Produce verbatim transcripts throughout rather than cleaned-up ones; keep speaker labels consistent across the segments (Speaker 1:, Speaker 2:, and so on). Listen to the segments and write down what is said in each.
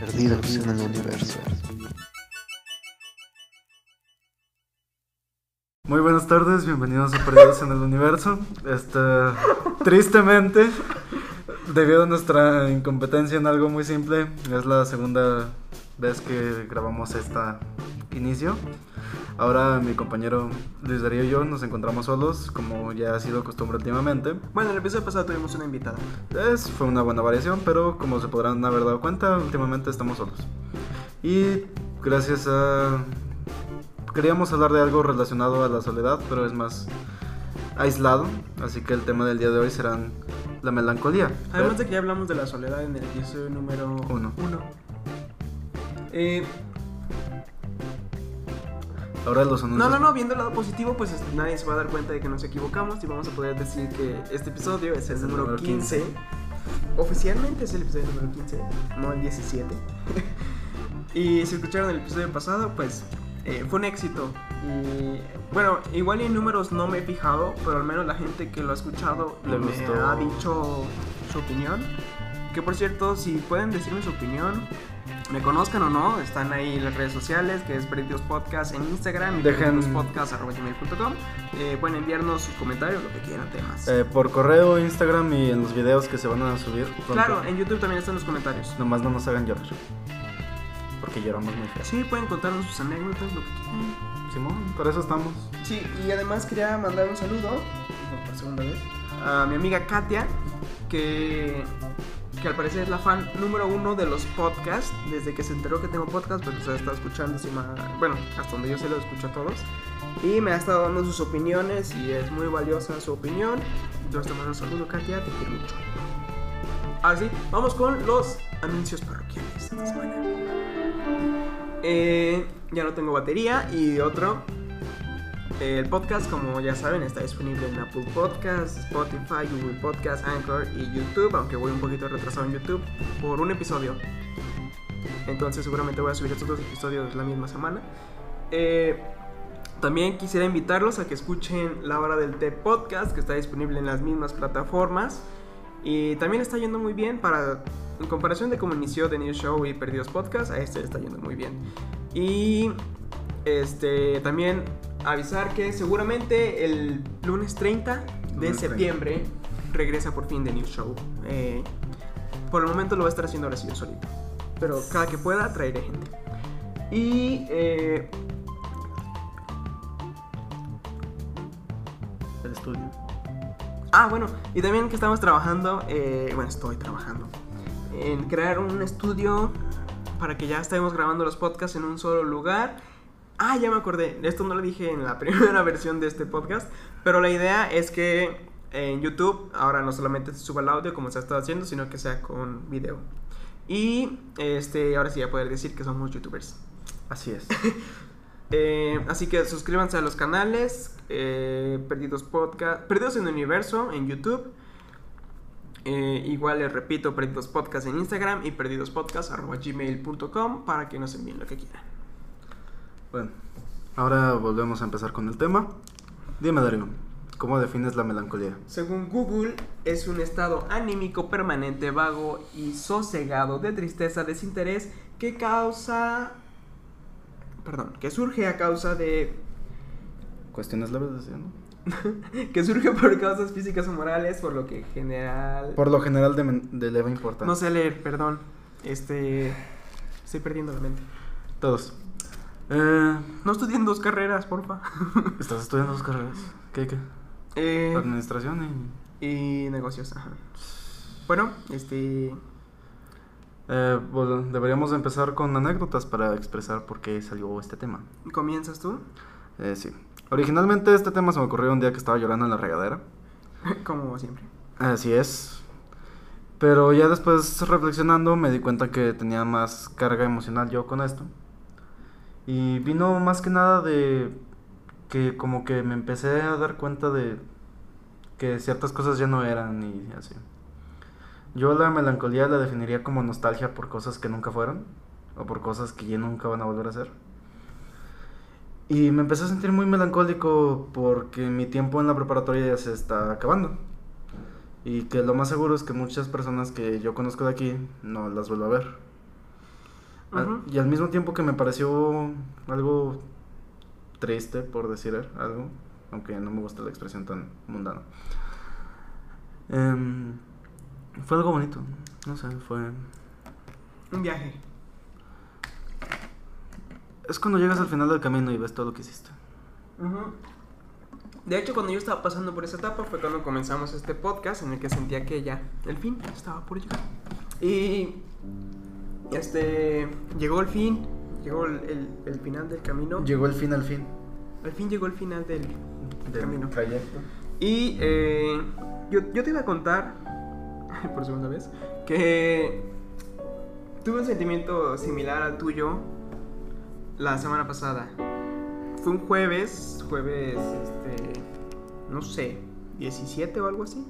Speaker 1: Perdidos en el universo.
Speaker 2: Muy buenas tardes, bienvenidos a Perdidos en el Universo. Este, tristemente, debido a nuestra incompetencia en algo muy simple, es la segunda vez que grabamos este inicio. Ahora mi compañero Luis Darío y yo nos encontramos solos, como ya ha sido costumbre últimamente.
Speaker 3: Bueno, en el episodio pasado tuvimos una invitada.
Speaker 2: Es, fue una buena variación, pero como se podrán haber dado cuenta, últimamente estamos solos. Y gracias a... Queríamos hablar de algo relacionado a la soledad, pero es más aislado, así que el tema del día de hoy será la melancolía.
Speaker 3: Además de que ya hablamos de la soledad en el episodio número
Speaker 2: uno.
Speaker 3: uno. Eh,
Speaker 2: Ahora los anuncios.
Speaker 3: no, no, no, viendo el lado positivo, pues nadie se va a dar cuenta de que nos equivocamos y vamos a poder decir que este episodio es el,
Speaker 2: Es el
Speaker 3: número,
Speaker 2: número
Speaker 3: quince.
Speaker 2: quince.
Speaker 3: Oficialmente es el episodio número quince, no el diecisiete. Y si escucharon el episodio pasado, pues eh, fue un éxito. Y bueno, igual en números no me he fijado, pero al menos la gente que lo ha escuchado
Speaker 2: Le
Speaker 3: me
Speaker 2: gustó.
Speaker 3: ha dicho su opinión. Que por cierto, si pueden decirme su opinión, me conozcan o no, están ahí en las redes sociales, que es Perdidos Podcast en Instagram y
Speaker 2: Dejen-
Speaker 3: perdidospodcast arroba gmail punto com. eh, Pueden enviarnos sus comentarios, lo que quieran, temas.
Speaker 2: Eh, por correo, Instagram y en los videos que se van a subir pronto.
Speaker 3: Claro, en YouTube también están los comentarios.
Speaker 2: Nomás no nos hagan llorar, porque lloramos muy feo.
Speaker 3: Sí, pueden contarnos sus anécdotas, lo que quieran.
Speaker 2: Simón, para eso estamos.
Speaker 3: Sí, y además quería mandar un saludo, no, por segunda vez, a mi amiga Katia, que, que al parecer es la fan número uno de los podcasts. Desde que se enteró que tengo podcast, pues se ha estado escuchando encima, bueno, hasta donde yo se lo escucho a todos. Y me ha estado dando sus opiniones y es muy valiosa su opinión. Entonces te mando un saludo, Katia, te quiero mucho. Ahora sí, vamos con los anuncios parroquiales de esta semana. Eh, ya no tengo batería. Y otro, eh, el podcast, como ya saben, está disponible en Apple Podcasts, Spotify, Google Podcasts, Anchor y YouTube. Aunque voy un poquito retrasado en YouTube por un episodio, entonces seguramente voy a subir estos dos episodios la misma semana. eh, También quisiera invitarlos a que escuchen La Hora del Té Podcast, que está disponible en las mismas plataformas. Y también está yendo muy bien para... En comparación de cómo inició The New Show y Perdidos Podcast, a este le está yendo muy bien. Y este también avisar que seguramente el lunes treinta de
Speaker 2: Lunes
Speaker 3: septiembre regresa por fin The New Show. Eh, por el momento lo va a estar haciendo ahora sí yo solito, pero cada que pueda traeré gente. Y eh,
Speaker 2: El estudio.
Speaker 3: ah, bueno, y también que estamos trabajando, eh, bueno, estoy trabajando en crear un estudio para que ya estemos grabando los podcasts en un solo lugar. Ah, ya me acordé, esto no lo dije en la primera versión de este podcast, pero la idea es que en YouTube ahora no solamente se suba el audio como se ha estado haciendo, sino que sea con video. Y este, ahora sí ya poder decir que somos youtubers.
Speaker 2: Así es.
Speaker 3: Eh, así que suscríbanse a los canales, eh, Perdidos Podcast, Perdidos en el Universo en YouTube. Eh, igual les repito, Perdidos Podcast en Instagram y perdidospodcast arroba gmail punto com para que nos envíen lo que quieran.
Speaker 2: Bueno, ahora volvemos a empezar con el tema. Dime, Darío, ¿cómo defines la melancolía?
Speaker 3: Según Google, es un estado anímico permanente, vago y sosegado de tristeza, desinterés que causa... Perdón, que surge a causa de...
Speaker 2: Cuestiones leves, decía, ¿no?
Speaker 3: que surge por causas físicas o morales, por lo que general...
Speaker 2: Por lo general de, men- de leve importancia.
Speaker 3: No sé leer, perdón. Este... Estoy perdiendo la mente.
Speaker 2: Todos. Eh,
Speaker 3: No estudien dos carreras, porfa.
Speaker 2: ¿Estás estudiando dos carreras? ¿Qué, qué?
Speaker 3: Eh,
Speaker 2: Administración y...
Speaker 3: y negocios, ajá. Bueno, este...
Speaker 2: Eh, bueno, deberíamos empezar con anécdotas para expresar por qué salió este tema.
Speaker 3: ¿Comienzas tú?
Speaker 2: Eh, sí. Originalmente este tema se me ocurrió un día que estaba llorando en la regadera.
Speaker 3: Como siempre.
Speaker 2: Así es. Pero ya después reflexionando me di cuenta que tenía más carga emocional yo con esto. Y vino más que nada de que como que me empecé a dar cuenta de que ciertas cosas ya no eran y así. Yo la melancolía la definiría como nostalgia por cosas que nunca fueron o por cosas que ya nunca van a volver a ser. Y me empecé a sentir muy melancólico porque mi tiempo en la preparatoria ya se está acabando. Y que lo más seguro es que muchas personas que yo conozco de aquí no las vuelvo a ver. Uh-huh. Y al mismo tiempo que me pareció algo triste, por decir algo, aunque no me gusta la expresión tan mundana, eh, fue algo bonito, no sé, fue...
Speaker 3: un viaje.
Speaker 2: Es cuando llegas al final del camino y ves todo lo que hiciste.
Speaker 3: Uh-huh. De hecho, cuando yo estaba pasando por esa etapa fue cuando comenzamos este podcast en el que sentía que ya el fin estaba por llegar. Y este llegó el fin, llegó el, el, el final del camino.
Speaker 2: Llegó el fin al fin.
Speaker 3: Al fin llegó el final del,
Speaker 2: del
Speaker 3: camino.
Speaker 2: Trayecto.
Speaker 3: Y eh, yo, yo te iba a contar, por segunda vez, que tuve un sentimiento similar al tuyo la semana pasada. Fue un jueves, jueves, este, no sé, diecisiete o algo así.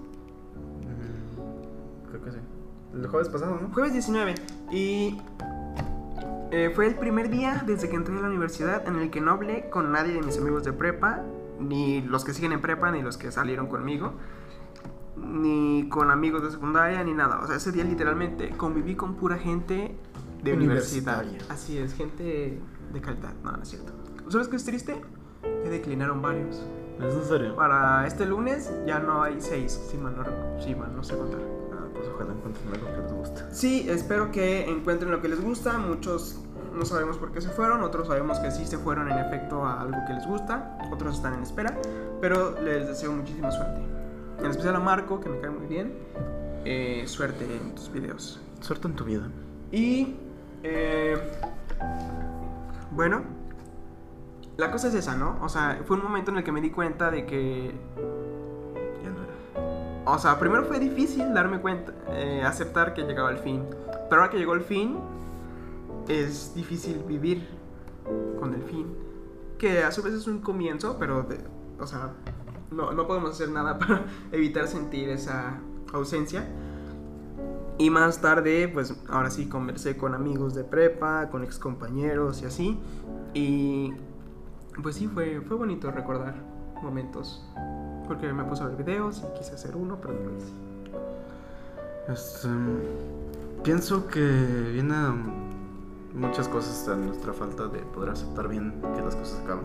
Speaker 2: Mm, creo que sí. El jueves pasado, ¿no?
Speaker 3: Jueves diecinueve. Y eh, fue el primer día desde que entré a la universidad en el que no hablé con nadie de mis amigos de prepa, ni los que siguen en prepa, ni los que salieron conmigo, ni con amigos de secundaria, ni nada. O sea, ese día literalmente conviví con pura gente de universidad. Así es, gente de calidad. No, no es cierto. ¿Sabes qué es triste? Que declinaron varios.
Speaker 2: ¿Es en serio?
Speaker 3: Para este lunes ya no hay seis, si mal no, si mal no sé contar.
Speaker 2: Ah, pues ojalá encuentren algo que les guste.
Speaker 3: Sí, espero que encuentren lo que les gusta. Muchos no sabemos por qué se fueron, otros sabemos que sí se fueron en efecto a algo que les gusta, otros están en espera, pero les deseo muchísima suerte. En especial a Marco, que me cae muy bien. Eh, suerte en tus videos.
Speaker 2: Suerte en tu vida.
Speaker 3: Y eh, bueno, la cosa es esa, ¿no? O sea, fue un momento en el que me di cuenta de que
Speaker 2: ya no era.
Speaker 3: O sea, primero fue difícil darme cuenta, eh, aceptar que llegaba el fin. Pero ahora que llegó el fin, es difícil vivir con el fin. Que a su vez es un comienzo, pero, de, o sea, no, no podemos hacer nada para evitar sentir esa ausencia. Y más tarde, pues ahora sí conversé con amigos de prepa, con ex compañeros y así. Y pues sí, fue, fue bonito recordar momentos. Porque me puse a ver videos y quise hacer uno, pero no lo hice.
Speaker 2: Este, pienso que viene muchas cosas a nuestra falta de poder aceptar bien que las cosas acaban.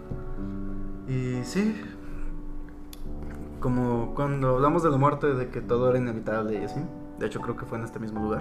Speaker 2: Y sí, como cuando hablamos de la muerte, de que todo era inevitable y así. De hecho, creo que fue en este mismo lugar.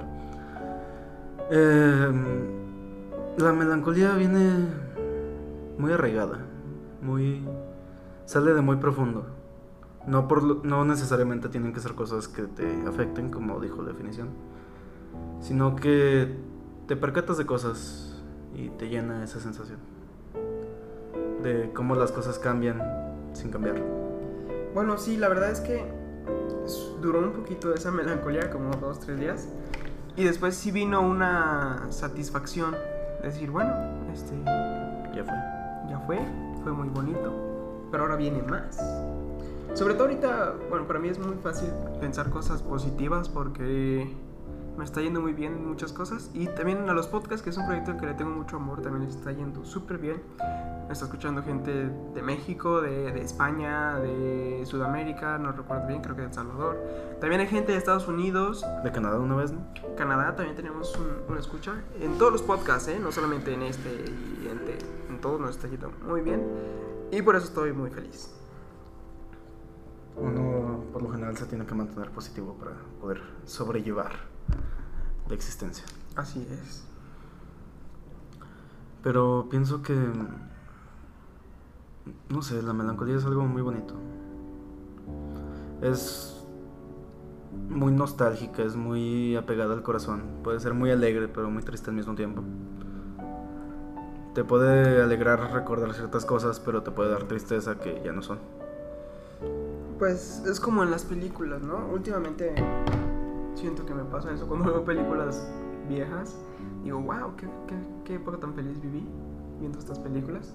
Speaker 2: Eh, la melancolía viene muy arraigada, muy sale de muy profundo. No, por lo, no necesariamente tienen que ser cosas que te afecten, como dijo la definición, sino que te percatas de cosas y te llena esa sensación de cómo las cosas cambian sin cambiar.
Speaker 3: Bueno, sí, la verdad es que duró un poquito esa melancolía, como dos, tres días. Y después sí vino una satisfacción. Decir, bueno, este...
Speaker 2: ya fue.
Speaker 3: Ya fue, fue muy bonito. Pero ahora viene más. Sobre todo ahorita, bueno, para mí es muy fácil pensar cosas positivas porque me está yendo muy bien en muchas cosas. Y también a los podcasts, que es un proyecto que le tengo mucho amor, también les está yendo súper bien. Me está escuchando gente de México, de, de España, de Sudamérica, no recuerdo bien, creo que de El Salvador. También hay gente de Estados Unidos.
Speaker 2: De Canadá una vez, ¿no?
Speaker 3: Canadá también tenemos un, una escucha. En todos los podcasts, ¿eh? No solamente en este y en, de, en todos nos está yendo muy bien. Y por eso estoy muy feliz.
Speaker 2: Uno por lo general se tiene que mantener positivo para poder sobrellevar la existencia.
Speaker 3: Así es.
Speaker 2: Pero pienso que, no sé, la melancolía es algo muy bonito. Es muy nostálgica, es muy apegada al corazón. Puede ser muy alegre, pero muy triste al mismo tiempo. Te puede alegrar recordar ciertas cosas, pero te puede dar tristeza que ya no son.
Speaker 3: Pues es como en las películas, ¿no? Últimamente siento que me pasa eso cuando veo películas viejas. Digo, wow, qué, qué, qué época tan feliz viví viendo estas películas.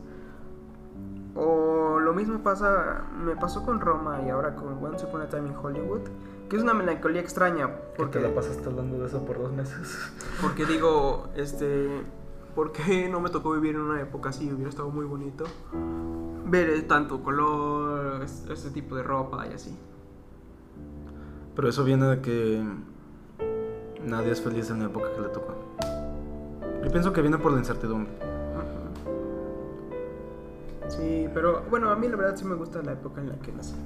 Speaker 3: O lo mismo pasa, me pasó con Roma y ahora con Once Upon a Time in Hollywood, que es una melancolía extraña.
Speaker 2: Porque te la pasaste hablando de eso por dos meses.
Speaker 3: Porque digo, este, ¿por qué no me tocó vivir en una época así? Hubiera estado muy bonito ver tanto color, este tipo de ropa y así.
Speaker 2: Pero eso viene de que nadie es feliz en la época que le tocó. Y Yo pienso que viene por la incertidumbre.
Speaker 3: Sí, pero bueno, a mí la verdad sí me gusta la época en la que nací.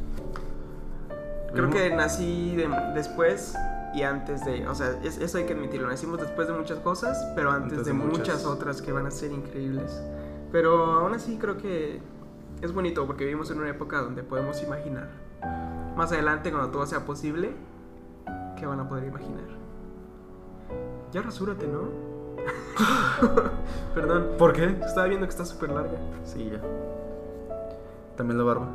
Speaker 3: Creo que nací de, después y antes de, o sea, es, eso hay que admitirlo, nacimos después de muchas cosas, pero antes, antes de, de muchas. muchas otras que van a ser increíbles. Pero aún así creo que es bonito porque vivimos en una época donde podemos imaginar. Más adelante, cuando todo sea posible, ¿qué van a poder imaginar? Ya rasúrate, ¿no? Perdón.
Speaker 2: ¿Por qué?
Speaker 3: Estaba viendo que está súper larga.
Speaker 2: Sí, ya. También la barba.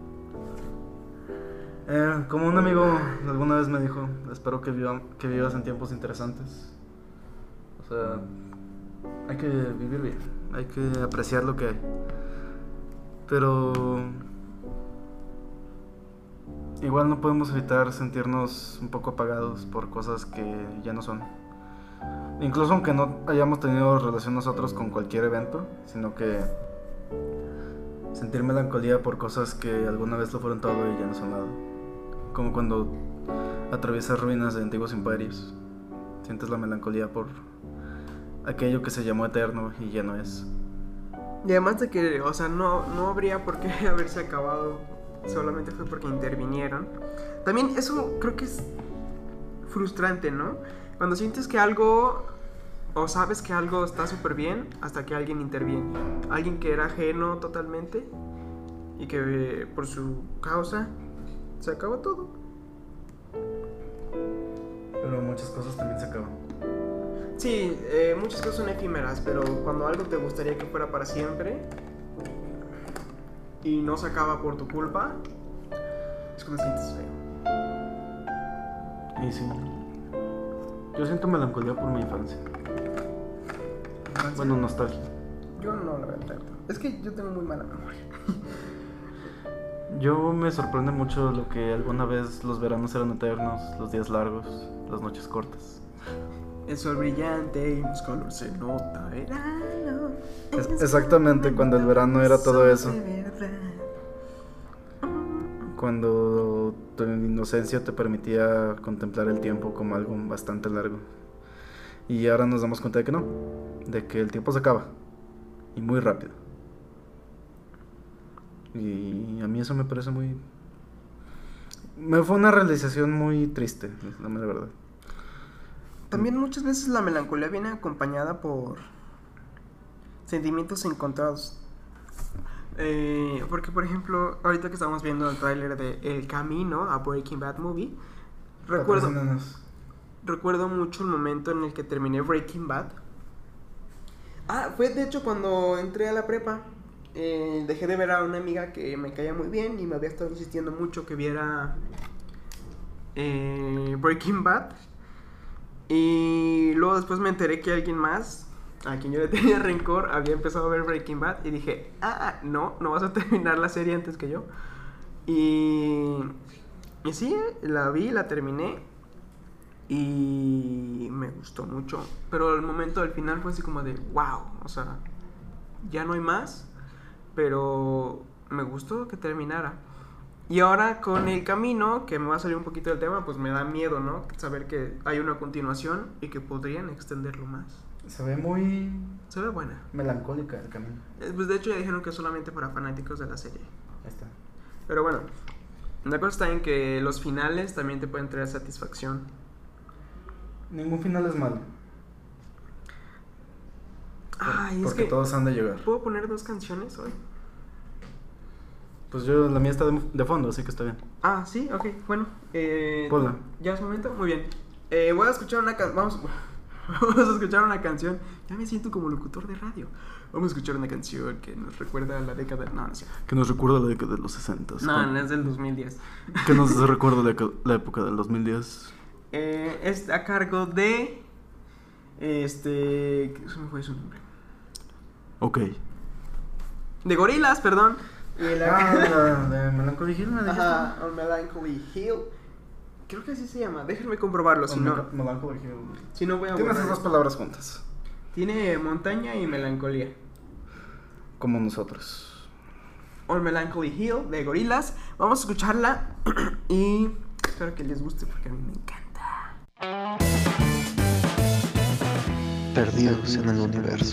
Speaker 2: Eh, como un amigo alguna vez me dijo, espero que, viva, que vivas en tiempos interesantes. O sea, hay que vivir bien, hay que apreciar lo que hay. Pero igual no podemos evitar sentirnos un poco apagados por cosas que ya no son. Incluso aunque no hayamos tenido relación nosotros con cualquier evento, sino que sentir melancolía por cosas que alguna vez lo fueron todo y ya no son nada. Como cuando atraviesas ruinas de antiguos imperios, sientes la melancolía por aquello que se llamó eterno y ya no es.
Speaker 3: Y además de que, o sea, no, no habría por qué haberse acabado, solamente fue porque intervinieron. También eso creo que es frustrante, ¿no? Cuando sientes que algo, o sabes que algo está súper bien, hasta que alguien interviene. Alguien que era ajeno totalmente y que por su causa se acabó todo.
Speaker 2: Pero muchas cosas también se acaban.
Speaker 3: Sí, eh, muchas cosas son efímeras, pero cuando algo te gustaría que fuera para siempre y no se acaba por tu culpa, es cuando sientes feo.
Speaker 2: Y sí, yo siento melancolía por mi infancia. ¿Infancia? Bueno, nostalgia.
Speaker 3: Yo no la veo tanto. Es que yo tengo muy mala memoria.
Speaker 2: Yo me sorprende mucho lo que alguna vez los veranos eran eternos, los días largos, las noches cortas.
Speaker 3: El sol brillante y los colores se nota verano.
Speaker 2: Es exactamente, cuando el verano era todo eso. Cuando tu inocencia te permitía contemplar el tiempo como algo bastante largo. Y ahora nos damos cuenta de que no, de que el tiempo se acaba. Y muy rápido. Y a mí eso me parece muy... Me fue una realización muy triste, la mera verdad.
Speaker 3: También muchas veces la melancolía viene acompañada por sentimientos encontrados. Eh, porque, por ejemplo, ahorita que estamos viendo el tráiler de El Camino, a Breaking Bad Movie, recuerdo, recuerdo mucho el momento en el que terminé Breaking Bad. Ah, fue de hecho cuando entré a la prepa. Eh, dejé de ver a una amiga que me caía muy bien y me había estado insistiendo mucho que viera eh, Breaking Bad. Y luego después me enteré que alguien más, a quien yo le tenía rencor, había empezado a ver Breaking Bad. Y dije, ah, no, no vas a terminar la serie antes que yo. Y, y sí, la vi, la terminé. Y me gustó mucho. Pero el momento del final fue así como de, wow, o sea, ya no hay más. Pero me gustó que terminara. Y ahora con El Camino, que me va a salir un poquito del tema, pues me da miedo, ¿no? Saber que hay una continuación y que podrían extenderlo más.
Speaker 2: Se ve muy...
Speaker 3: Se ve buena.
Speaker 2: Melancólica El Camino.
Speaker 3: Eh, pues de hecho ya dijeron que es solamente para fanáticos de la serie.
Speaker 2: Ahí está.
Speaker 3: Pero bueno, la cosa está en que los finales también te pueden traer satisfacción.
Speaker 2: Ningún final es malo.
Speaker 3: Ay, es
Speaker 2: porque
Speaker 3: que
Speaker 2: todos han de llegar.
Speaker 3: ¿Puedo poner dos canciones hoy?
Speaker 2: Pues yo, la mía está de, de fondo, así que está bien.
Speaker 3: Ah, sí, ok, bueno. Eh,
Speaker 2: Ponla.
Speaker 3: ¿Ya es momento? Muy bien. Eh, voy a escuchar una canción. Vamos, vamos a escuchar una canción. Ya me siento como locutor de radio. Vamos a escuchar una canción que nos recuerda a la década. No, no sé.
Speaker 2: Que nos recuerda a la década de los sesenta.
Speaker 3: No, con... no es del dos mil diez.
Speaker 2: Que nos recuerda la, la época del dos mil diez.
Speaker 3: Eh, es a cargo de. Este. ¿Qué se me fue su nombre?
Speaker 2: Ok.
Speaker 3: De Gorillaz, perdón.
Speaker 2: Y la... Ah, de Melancholy Hill, ¿me dijiste?
Speaker 3: Ajá, on Melancholy Hill. Creo que así se llama. Déjenme comprobarlo, si no.
Speaker 2: Melancholy Hill.
Speaker 3: Si no voy a.
Speaker 2: Tiene esas dos palabras juntas.
Speaker 3: Tiene montaña y melancolía.
Speaker 2: Como nosotros.
Speaker 3: On Melancholy Hill de Gorillaz. Vamos a escucharla y espero que les guste porque a mí me encanta.
Speaker 1: perdidos en el universo.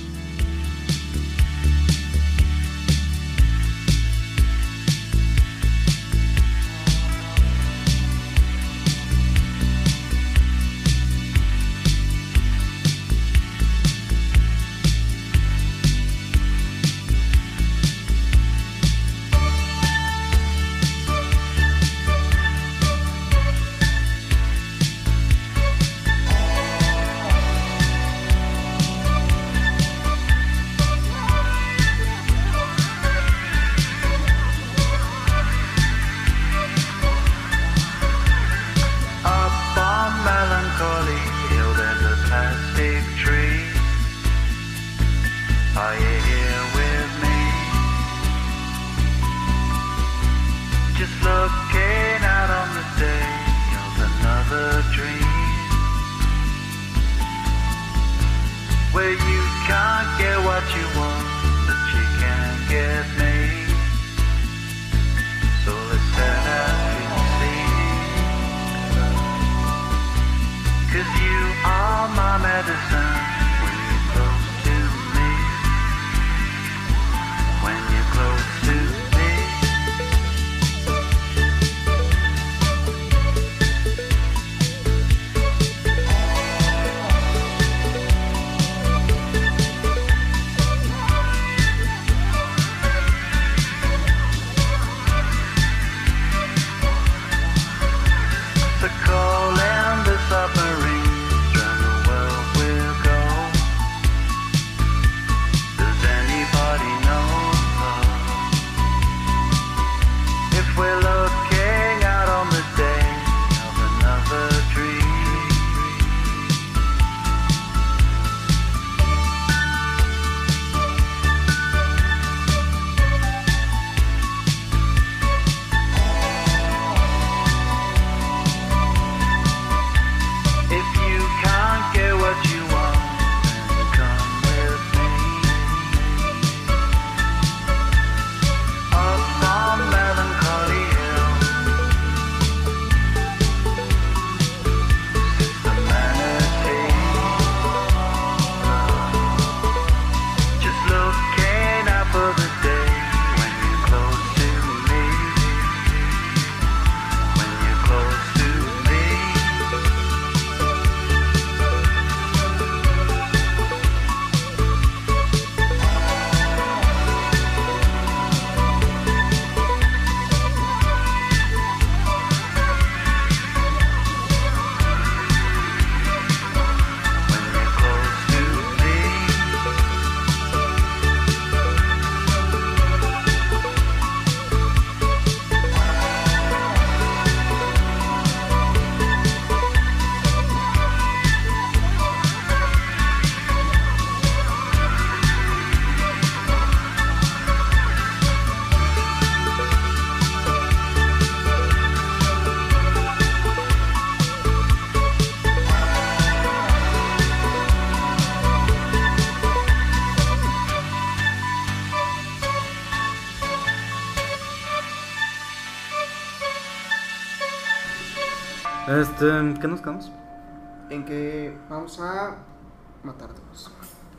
Speaker 2: Este, ¿qué nos quedamos?
Speaker 3: En que vamos a matar todos.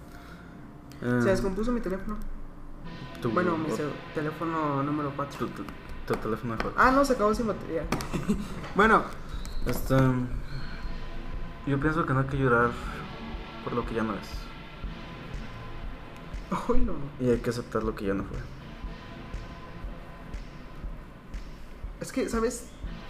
Speaker 2: Eh,
Speaker 3: Se descompuso mi teléfono.
Speaker 2: tu-
Speaker 3: Bueno, mi
Speaker 2: o-
Speaker 3: ce- teléfono número cuatro.
Speaker 2: tu, tu, tu teléfono de juego.
Speaker 3: Ah, no, se acabó sin batería. Bueno,
Speaker 2: Este, yo pienso que no hay que llorar por lo que ya no es.
Speaker 3: hoy no.
Speaker 2: Y hay que aceptar lo que ya no fue.
Speaker 3: Es que, ¿sabes?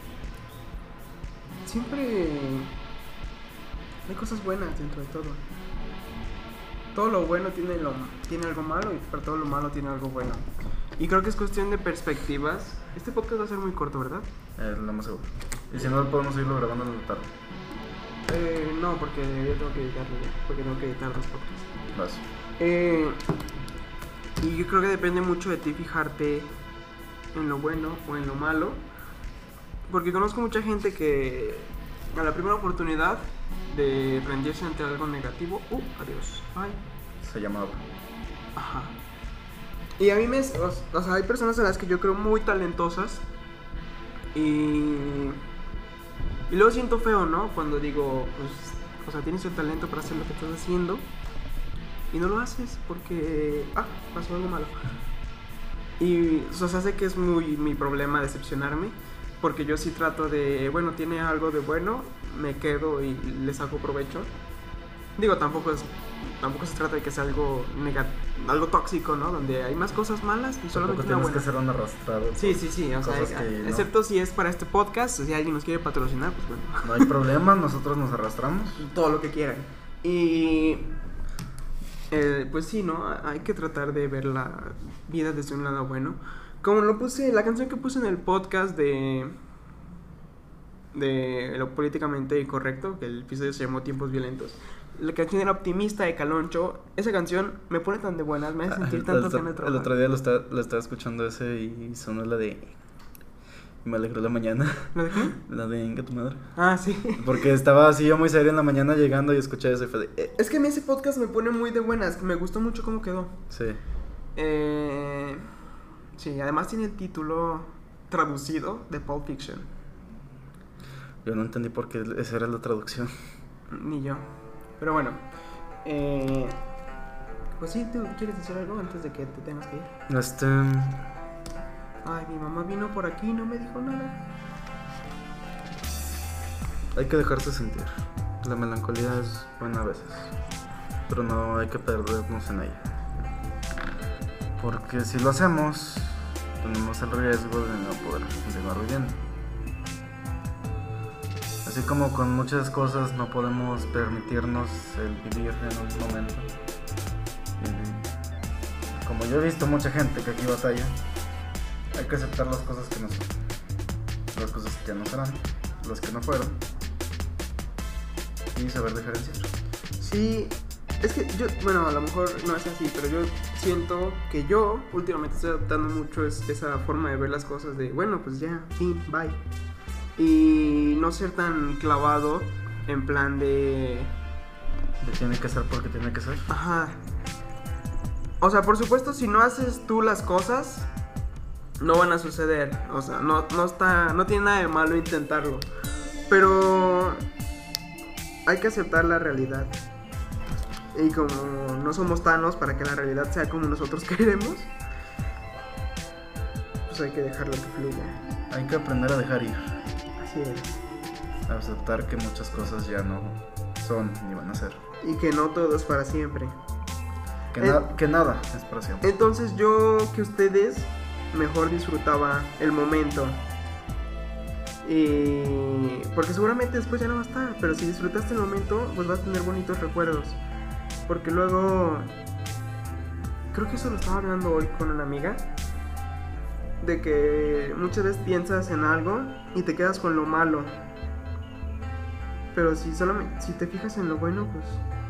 Speaker 3: Siempre hay cosas buenas dentro de todo. Todo lo bueno tiene, lo, tiene algo malo, y pero todo lo malo tiene algo bueno. Y creo que es cuestión de perspectivas. Este podcast va a ser muy corto, ¿verdad?
Speaker 2: Es lo más seguro. Y si no, podemos irlo grabando en la tarde.
Speaker 3: Eh, no, porque yo tengo que editarlo ya, porque tengo que editar los podcasts.
Speaker 2: Vas.
Speaker 3: Eh, y yo creo que depende mucho de ti fijarte en lo bueno o en lo malo. Porque conozco mucha gente que a la primera oportunidad de rendirse ante algo negativo, uh, adiós, bye.
Speaker 2: Se llamaba.
Speaker 3: Ajá. Y a mí me... O, o sea, hay personas a las que yo creo muy talentosas. Y... Y luego siento feo, ¿no? Cuando digo, pues, O sea, tienes el talento para hacer lo que estás haciendo y no lo haces porque, ah, pasó algo malo. Y o sea, sé que es muy mi problema decepcionarme, porque yo sí trato de, bueno, tiene algo de bueno, me quedo y le saco provecho. Digo, tampoco es tampoco se trata de que sea algo negativo, algo tóxico, ¿no? Donde hay más cosas malas y solamente una
Speaker 2: tienes
Speaker 3: buena.
Speaker 2: que ser un arrastrado.
Speaker 3: Sí, sí, sí, o sea,
Speaker 2: que,
Speaker 3: excepto
Speaker 2: ¿no?
Speaker 3: si es para este podcast, si alguien nos quiere patrocinar, pues bueno.
Speaker 2: No hay problema, nosotros nos arrastramos.
Speaker 3: Todo lo que quieran. Y eh, pues sí, ¿no? Hay que tratar de ver la vida desde un lado bueno. Como lo puse, la canción que puse en el podcast de de lo políticamente incorrecto, que el episodio se llamó Tiempos Violentos. La canción era Optimista de Caloncho. Esa canción me pone tan de buenas, me hace sentir tanto
Speaker 2: el,
Speaker 3: ganas de trabajar.
Speaker 2: el otro día lo estaba, lo estaba escuchando ese y sonó la de... Me alegró la mañana.
Speaker 3: ¿La de qué?
Speaker 2: La de Inga tu madre.
Speaker 3: Ah, sí.
Speaker 2: Porque estaba así yo muy serio en la mañana llegando y escuché eso y fue de... Eh.
Speaker 3: Es que a mí ese podcast me pone muy de buenas. Me gustó mucho cómo quedó.
Speaker 2: Sí.
Speaker 3: Eh, sí, además tiene el título traducido de Pulp Fiction.
Speaker 2: Yo no entendí por qué esa era la traducción.
Speaker 3: Ni yo. Pero bueno. Eh, pues sí, ¿tú quieres decir algo antes de que te tengas que ir?
Speaker 2: Este...
Speaker 3: Ay, mi mamá vino por aquí y no me dijo nada.
Speaker 2: Hay que dejarse sentir. La melancolía es buena a veces, pero no hay que perdernos en ella. Porque si lo hacemos, tenemos el riesgo de no poder continuar viviendo. Así como con muchas cosas no podemos permitirnos el vivir en un momento. Y como yo he visto mucha gente que aquí batalla, hay que aceptar las cosas que no son, las cosas que no serán, las que no fueron, y saber diferenciar.
Speaker 3: Sí, es que yo, bueno, a lo mejor no es así, pero yo siento que yo últimamente estoy adoptando mucho es, esa forma de ver las cosas de, bueno, pues ya, fin, bye. Y no ser tan clavado en plan de...
Speaker 2: De tiene que ser porque tiene que ser.
Speaker 3: Ajá. O sea, por supuesto, si no haces tú las cosas, no van a suceder. O sea, no, no está, no tiene nada de malo intentarlo. Pero hay que aceptar la realidad. Y como no somos Thanos para que la realidad sea como nosotros queremos, pues hay que dejarlo que fluya.
Speaker 2: Hay que aprender a dejar ir.
Speaker 3: Así es.
Speaker 2: A aceptar que muchas cosas ya no son ni van a ser.
Speaker 3: Y que no todo es para siempre.
Speaker 2: Que,
Speaker 3: Eh,
Speaker 2: na- que nada es para siempre.
Speaker 3: Entonces yo que ustedes mejor disfrutaba el momento. Y porque seguramente después ya no va a estar, pero si disfrutaste el momento, pues vas a tener bonitos recuerdos. Porque luego, creo que eso lo estaba hablando hoy con una amiga, de que muchas veces piensas en algo y te quedas con lo malo. Pero si solamente, si te fijas en lo bueno, pues...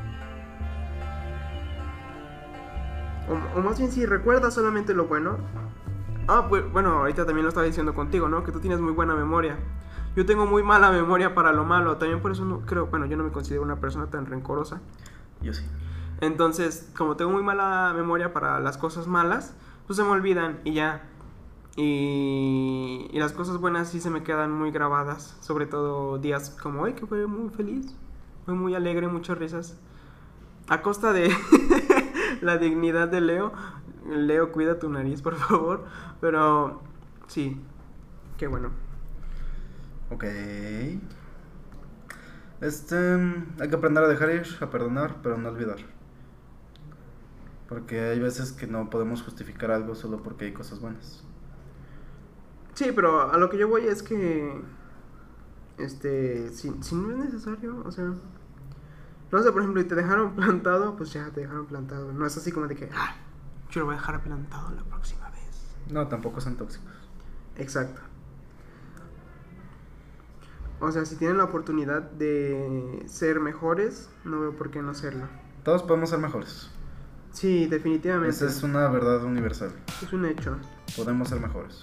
Speaker 3: O, o más bien si recuerdas solamente lo bueno. Ah, pues, bueno, ahorita también lo estaba diciendo contigo, ¿no? Que tú tienes muy buena memoria. Yo tengo muy mala memoria para lo malo. También por eso no creo, bueno, yo no me considero una persona tan rencorosa.
Speaker 2: Yo sí.
Speaker 3: Entonces, como tengo muy mala memoria para las cosas malas, pues se me olvidan y ya. Y, y las cosas buenas sí se me quedan muy grabadas. Sobre todo días como hoy, que fue muy feliz. Fue muy alegre, muchas risas. A costa de la dignidad de Leo. Leo, cuida tu nariz, por favor. Pero sí, qué bueno.
Speaker 2: Ok. Este... Hay que aprender a dejar ir, a perdonar, pero no olvidar. Porque hay veces que no podemos justificar algo solo porque hay cosas buenas.
Speaker 3: Sí, pero a lo que yo voy es que... Este... Si, si no es necesario, o sea... No sé, por ejemplo, y te dejaron plantado, pues ya te dejaron plantado. No es así como de que... Ah, yo lo voy a dejar plantado la próxima vez.
Speaker 2: No, tampoco son tóxicos.
Speaker 3: Exacto. O sea, si tienen la oportunidad de ser mejores, no veo por qué no serlo.
Speaker 2: Todos podemos ser mejores.
Speaker 3: Sí, definitivamente.
Speaker 2: Esa es una verdad universal.
Speaker 3: Es un hecho.
Speaker 2: Podemos ser mejores.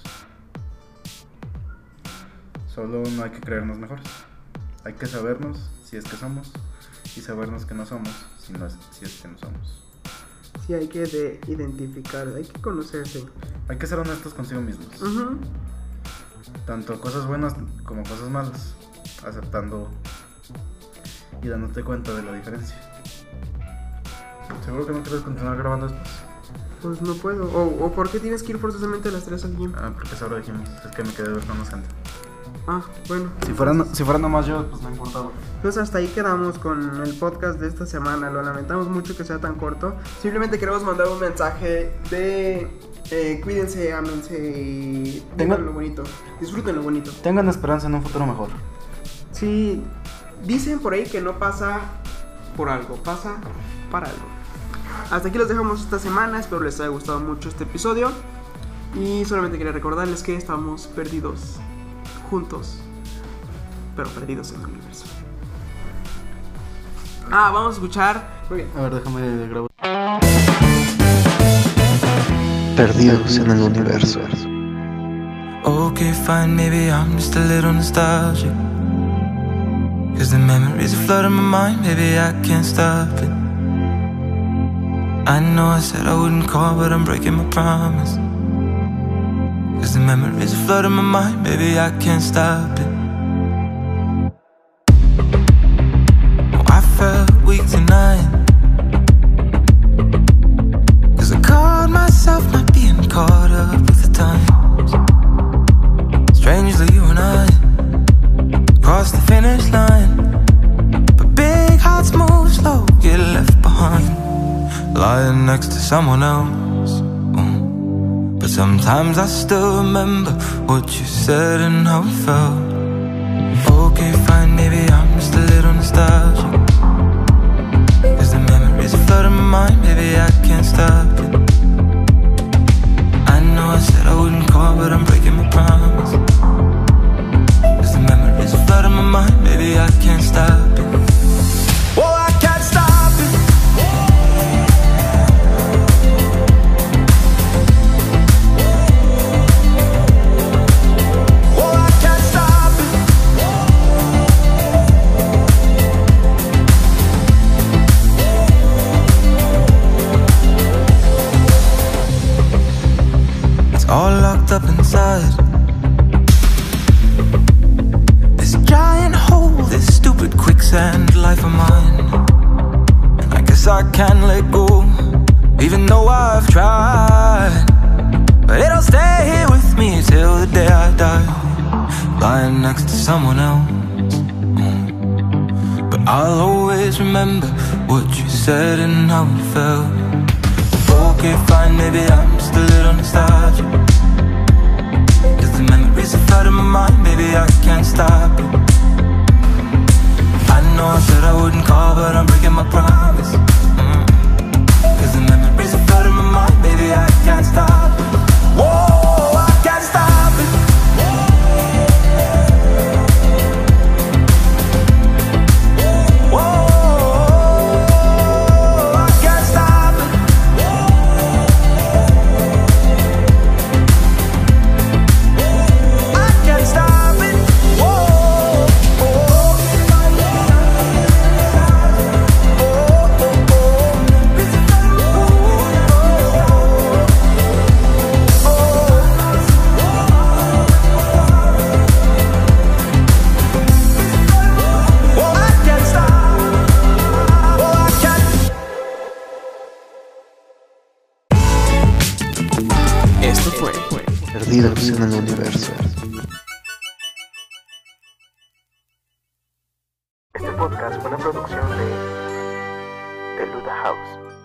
Speaker 2: Solo no hay que creernos mejores. Hay que sabernos si es que somos y sabernos que no somos si, no es, si es que no somos.
Speaker 3: Sí, hay que de identificar, hay que conocerse.
Speaker 2: Hay que ser honestos consigo mismos.
Speaker 3: Uh-huh.
Speaker 2: Tanto cosas buenas como cosas malas. Aceptando y dándote cuenta de la diferencia. ¿Seguro que no quieres continuar grabando después?
Speaker 3: Pues no puedo. O, o ¿por qué tienes que ir forzosamente a las tres al gym?
Speaker 2: Ah, porque eso lo dijimos. Es que me quedé de ver con más gente.
Speaker 3: Ah, bueno.
Speaker 2: Si fuera, no, si fuera nomás yo, pues no importaba.
Speaker 3: Pues hasta ahí quedamos con el podcast de esta semana. Lo lamentamos mucho que sea tan corto. Simplemente queremos mandar un mensaje de eh, cuídense, ámense y tengan lo bonito. Disfruten lo bonito.
Speaker 2: Tengan esperanza en un futuro mejor.
Speaker 3: Sí, dicen por ahí que no pasa por algo, pasa para algo. Hasta aquí los dejamos esta semana. Espero les haya gustado mucho este episodio. Y solamente quería recordarles que estamos perdidos juntos, pero perdidos en el universo. Ah, vamos a escuchar. Muy bien.
Speaker 2: A ver, déjame grabar.
Speaker 1: Perdidos en el universo.
Speaker 4: Okay, fine, maybe I'm just a little nostalgic, 'cause the memories are flooding my mind, maybe I can't stop it. I know I said I wouldn't call, but I'm breaking my promise, 'cause the memories are flooding my mind, baby, I can't stop it. Oh, I felt weak tonight, 'cause I caught myself not being caught up with the times. Strangely, you and I crossed the finish line, but big hearts move slow, get left behind, lying next to someone else. Mm. But sometimes I still remember what you said and how it felt. Okay, fine, maybe I'm just a little nostalgic, 'cause the memories are flooding my mind, maybe I can't stop it. I know I said I wouldn't call, but I'm breaking my promise, 'cause the memories are flooding my mind, maybe I can't stop it. Oh, I can't stop it. All locked up inside this giant hole, this stupid quicksand life of mine. And I guess I can't let go, even though I've tried. But it'll stay here with me till the day I die, lying next to someone else. Mm. But I'll always remember what you said and how it felt. Okay, fine, maybe I'm just a little nostalgic, 'cause the memories are flooding my mind, maybe I can't stop it. I know I said I wouldn't call, but I'm breaking my promise, mm. 'Cause the memories are flooding my mind, maybe I can't stop it. Whoa, I can't stop it. Whoa.
Speaker 3: Esto fue
Speaker 1: Perdidos en el universo.
Speaker 5: Este podcast fue una producción de The Luda House.